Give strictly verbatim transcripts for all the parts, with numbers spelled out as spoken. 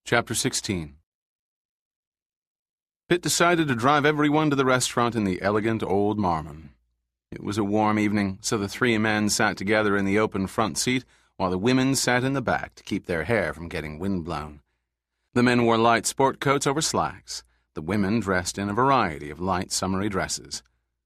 Chapter sixteen. Pitt decided to drive everyone to the restaurant in the elegant old Marmon. It was a warm evening, so the three men sat together in the open front seat, while the women sat in the back to keep their hair from getting windblown. The men wore light sport coats over slacks. The women dressed in a variety of light summery dresses.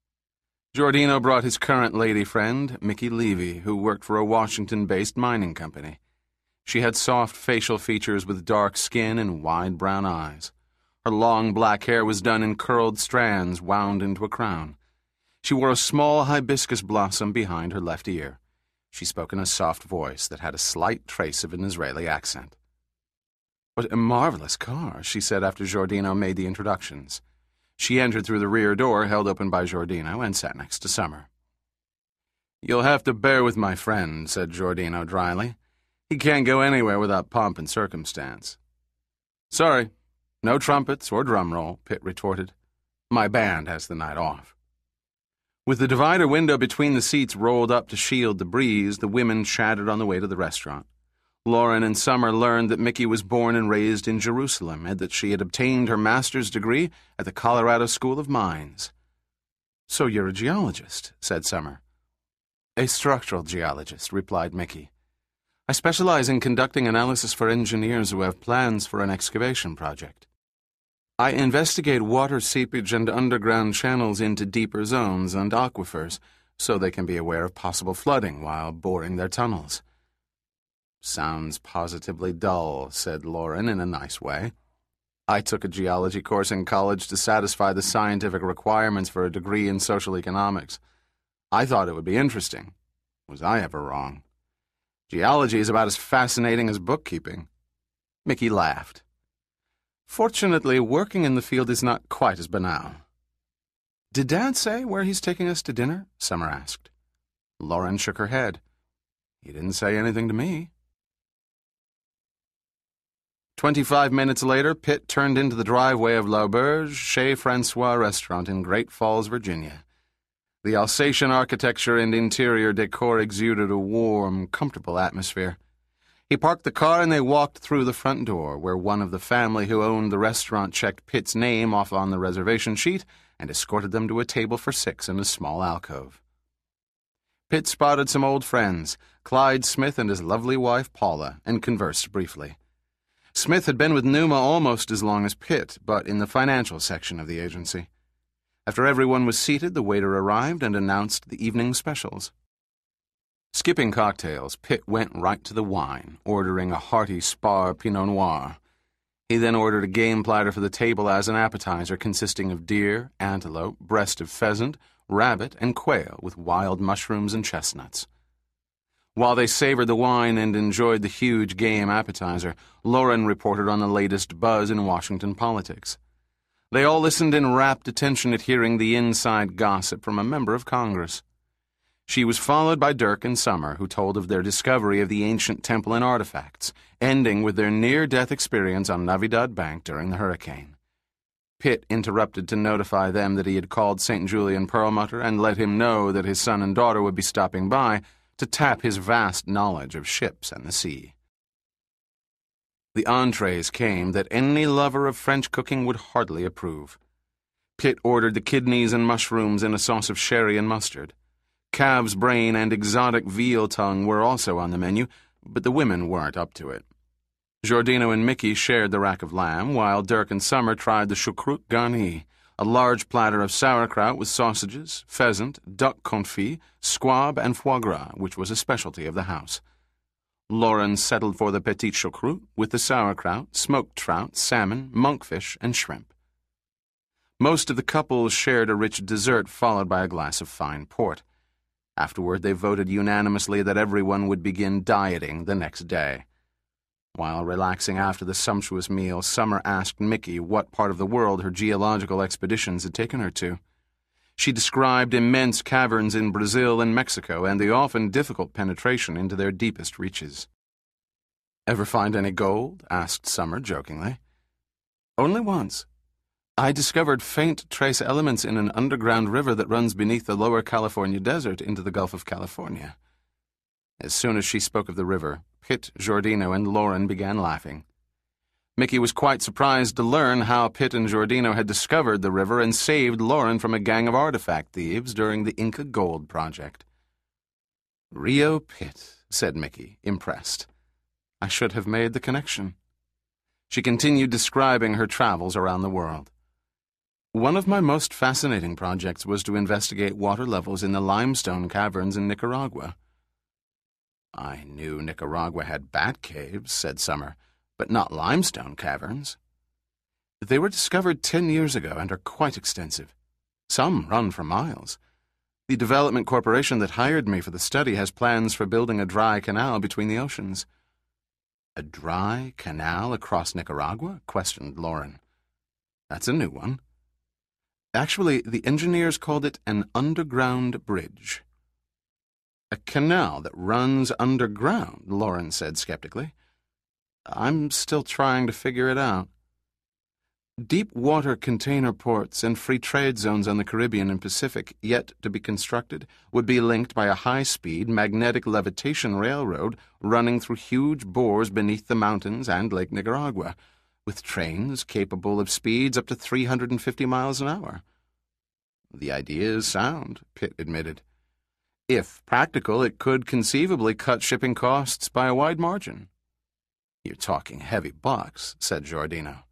Giordino brought his current lady friend, Mickey Levy, who worked for a Washington-based mining company. She had soft facial features with dark skin and wide brown eyes. Her long black hair was done in curled strands wound into a crown. She wore a small hibiscus blossom behind her left ear. She spoke in a soft voice that had a slight trace of an Israeli accent. "What a marvelous car," she said after Giordino made the introductions. She entered through the rear door held open by Giordino and sat next to Summer. "You'll have to bear with my friend," said Giordino dryly. "He can't go anywhere without pomp and circumstance." "Sorry, no trumpets or drum roll," Pitt retorted. "My band has the night off." With the divider window between the seats rolled up to shield the breeze, the women chatted on the way to the restaurant. Lauren and Summer learned that Mickey was born and raised in Jerusalem and that she had obtained her master's degree at the Colorado School of Mines. "So you're a geologist," said Summer. "A structural geologist," replied Mickey. "I specialize in conducting analysis for engineers who have plans for an excavation project. I investigate water seepage and underground channels into deeper zones and aquifers so they can be aware of possible flooding while boring their tunnels." "Sounds positively dull," said Lauren in a nice way. "I took a geology course in college to satisfy the scientific requirements for a degree in social economics. I thought it would be interesting. Was I ever wrong? Geology is about as fascinating as bookkeeping." Mickey laughed. "Fortunately, working in the field is not quite as banal." "Did Dad say where he's taking us to dinner?" Summer asked. Lauren shook her head. "He didn't say anything to me." Twenty-five minutes later, Pitt turned into the driveway of L'Auberge Chez Francois restaurant in Great Falls, Virginia. The Alsatian architecture and interior decor exuded a warm, comfortable atmosphere. He parked the car and they walked through the front door, where one of the family who owned the restaurant checked Pitt's name off on the reservation sheet and escorted them to a table for six in a small alcove. Pitt spotted some old friends, Clyde Smith and his lovely wife Paula, and conversed briefly. Smith had been with Numa almost as long as Pitt, but in the financial section of the agency. After everyone was seated, the waiter arrived and announced the evening specials. Skipping cocktails, Pitt went right to the wine, ordering a hearty Spar Pinot Noir. He then ordered a game platter for the table as an appetizer consisting of deer, antelope, breast of pheasant, rabbit, and quail with wild mushrooms and chestnuts. While they savored the wine and enjoyed the huge game appetizer, Lauren reported on the latest buzz in Washington politics. They all listened in rapt attention at hearing the inside gossip from a member of Congress. She was followed by Dirk and Summer, who told of their discovery of the ancient temple and artifacts, ending with their near-death experience on Navidad Bank during the hurricane. Pitt interrupted to notify them that he had called Saint Julian Perlmutter and let him know that his son and daughter would be stopping by to tap his vast knowledge of ships and the sea. The entrees came that any lover of French cooking would heartily approve. Pitt ordered the kidneys and mushrooms in a sauce of sherry and mustard. Calf's brain and exotic veal tongue were also on the menu, but the women weren't up to it. Giordino and Mickey shared the rack of lamb, while Dirk and Summer tried the choucroute garnie, a large platter of sauerkraut with sausages, pheasant, duck confit, squab, and foie gras, which was a specialty of the house. Lauren settled for the petit choucroute with the sauerkraut, smoked trout, salmon, monkfish, and shrimp. Most of the couples shared a rich dessert followed by a glass of fine port. Afterward, they voted unanimously that everyone would begin dieting the next day. While relaxing after the sumptuous meal, Summer asked Mickey what part of the world her geological expeditions had taken her to. She described immense caverns in Brazil and Mexico and the often difficult penetration into their deepest reaches. "Ever find any gold?" asked Summer jokingly. "Only once. I discovered faint trace elements in an underground river that runs beneath the lower California desert into the Gulf of California." As soon as she spoke of the river, Pitt, Giordino, and Lauren began laughing. Mickey was quite surprised to learn how Pitt and Giordino had discovered the river and saved Lauren from a gang of artifact thieves during the Inca Gold Project. "Rio Pitt," said Mickey, impressed. "I should have made the connection." She continued describing her travels around the world. "One of my most fascinating projects was to investigate water levels in the limestone caverns in Nicaragua." "I knew Nicaragua had bat caves," said Summer, "but not limestone caverns." "They were discovered ten years ago and are quite extensive. Some run for miles. The development corporation that hired me for the study has plans for building a dry canal between the oceans." "A dry canal across Nicaragua?" questioned Lauren. "That's a new one." "Actually, the engineers called it an underground bridge." "A canal that runs underground," Lauren said skeptically. "I'm still trying to figure it out." "Deep water container ports and free trade zones on the Caribbean and Pacific, yet to be constructed, would be linked by a high-speed magnetic levitation railroad running through huge bores beneath the mountains and Lake Nicaragua, with trains capable of speeds up to three hundred fifty miles an hour. "The idea is sound," Pitt admitted. "If practical, it could conceivably cut shipping costs by a wide margin." "You're talking heavy bucks," said Giordino.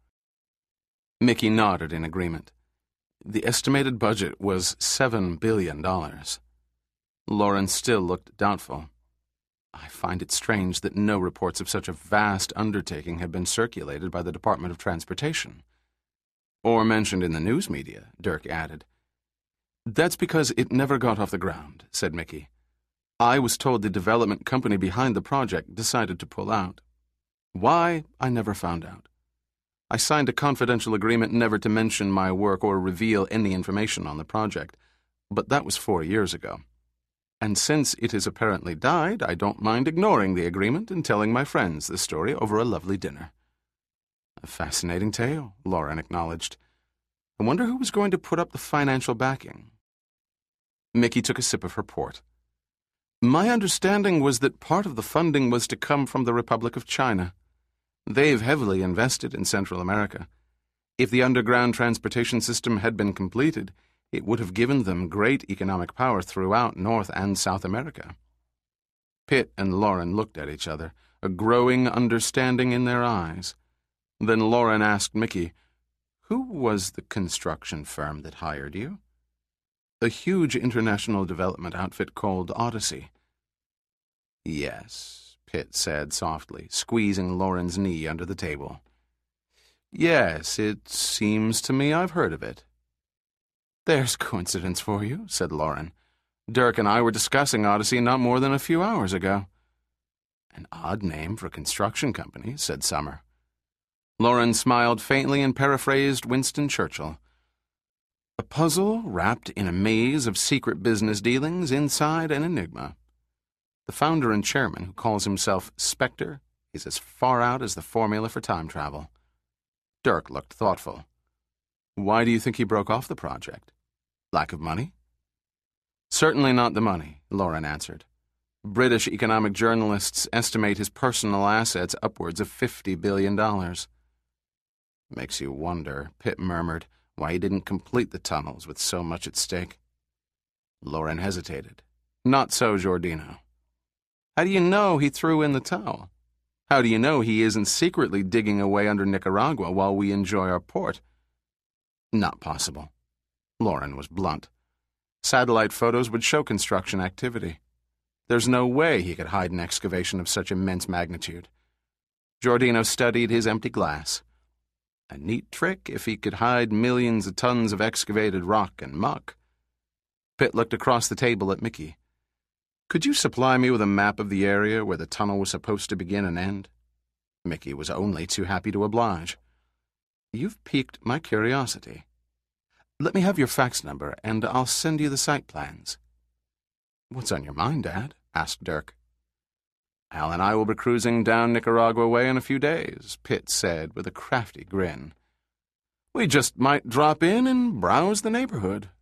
Mickey nodded in agreement. The estimated budget was seven billion dollars. Lauren still looked doubtful. "I find it strange that no reports of such a vast undertaking have been circulated by the Department of Transportation." "Or mentioned in the news media," Dirk added. "That's because it never got off the ground," said Mickey. "I was told the development company behind the project decided to pull out. Why, I never found out. I signed a confidential agreement never to mention my work or reveal any information on the project, but that was four years ago. And since it has apparently died, I don't mind ignoring the agreement and telling my friends the story over a lovely dinner." "A fascinating tale," Lauren acknowledged. "I wonder who was going to put up the financial backing." Mickey took a sip of her port. "My understanding was that part of the funding was to come from the Republic of China. They've heavily invested in Central America. If the underground transportation system had been completed, it would have given them great economic power throughout North and South America." Pitt and Lauren looked at each other, a growing understanding in their eyes. Then Lauren asked Mickey, "Who was the construction firm that hired you?" "A huge international development outfit called Odyssey." "Yes," Pitt said softly, squeezing Lauren's knee under the table. "Yes, it seems to me I've heard of it." "There's coincidence for you," said Lauren. "Dirk and I were discussing Odyssey not more than a few hours ago." "An odd name for a construction company," said Summer. Lauren smiled faintly and paraphrased Winston Churchill. "A puzzle wrapped in a maze of secret business dealings inside an enigma. The founder and chairman, who calls himself Spectre, is as far out as the formula for time travel." Dirk looked thoughtful. "Why do you think he broke off the project? Lack of money?" "Certainly not the money," Lauren answered. "British economic journalists estimate his personal assets upwards of fifty billion dollars. "Makes you wonder," Pitt murmured, "why he didn't complete the tunnels with so much at stake." Lauren hesitated. "Not so, Giordino. How do you know he threw in the towel? How do you know he isn't secretly digging away under Nicaragua while we enjoy our port?" "Not possible." Lauren was blunt. "Satellite photos would show construction activity. There's no way he could hide an excavation of such immense magnitude." Giordino studied his empty glass. "A neat trick if he could hide millions of tons of excavated rock and muck." Pitt looked across the table at Mickey. "Could you supply me with a map of the area where the tunnel was supposed to begin and end?" Mickey was only too happy to oblige. "You've piqued my curiosity. Let me have your fax number, and I'll send you the site plans." "What's on your mind, Dad?" asked Dirk. "Al and I will be cruising down Nicaragua way in a few days," Pitt said with a crafty grin. "We just might drop in and browse the neighborhood.